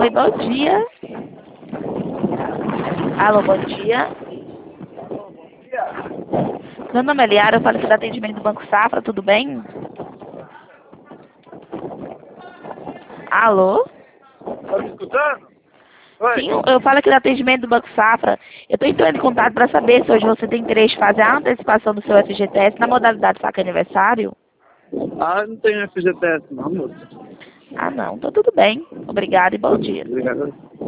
Oi, bom dia. Alô, bom dia. Meu nome é Liara, eu falo aqui do atendimento do Banco Safra, tudo bem? Alô? Tá me escutando? Oi. Sim, eu falo aqui do atendimento do Banco Safra. Eu estou entrando em contato para saber se hoje você tem interesse em fazer a antecipação do seu FGTS na modalidade saque aniversário. Ah, não tenho FGTS não, moço. Ah, não, então tudo bem. Obrigada e bom dia. Obrigado.